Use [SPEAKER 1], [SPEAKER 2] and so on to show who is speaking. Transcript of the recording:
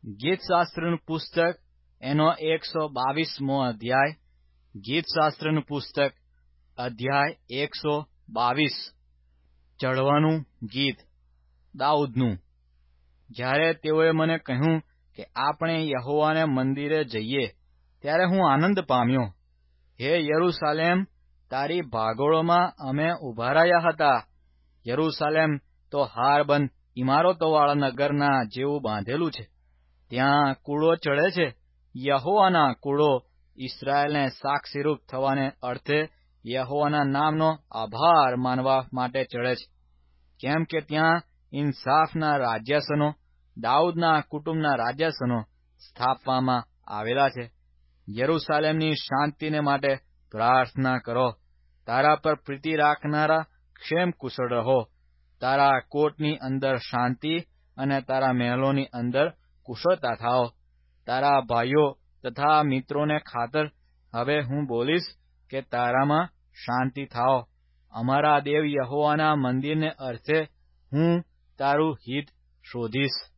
[SPEAKER 1] ગીતશાસ્ત્રનું પુસ્તક એનો 122મો અધ્યાય. ગીતશાસ્ત્રનું પુસ્તક અધ્યાય 122. ચઢવાનું ગીત દાઉદનું. જ્યારે તેઓએ મને કહ્યું કે આપણે યહોવાને મંદિરે જઈએ, ત્યારે હું આનંદ પામ્યો. હે યરૂશાલેમ, તારી ભાગોળોમાં અમે ઉભા રહ્યા હતા. યરૂશાલેમ તો હારબંધ ઇમારતોવાળા નગરના જેવું બાંધેલું છે. ત્યાં કૂળો ચડે છે. યહોવાના કૂળો ઇસ્રાયેલને સાક્ષીરૂપ થવાને અર્થે યહોવાના નામનો આભાર માનવા માટે ચડે છે. કેમ કે ત્યાં ઇન્સાફના રાજ્યાસનો, દાઉદના કુટુંબના રાજ્યાસનો સ્થાપવામાં આવેલા છે. યરૂશાલેમની શાંતિને માટે પ્રાર્થના કરો. તારા પર પ્રીતિ રાખનારા ક્ષેમ કુશળ રહો. તારા કોટની અંદર શાંતિ અને તારા મહેલોની અંદર કુશળતા થાઓ. તારા ભાઈઓ તથા મિત્રોને ખાતર હવે હું બોલીશ કે તારામાં શાંતિ થાઓ. અમારા દેવ યહોવાના મંદિરને અર્થે હું તારું હિત શોધીશ.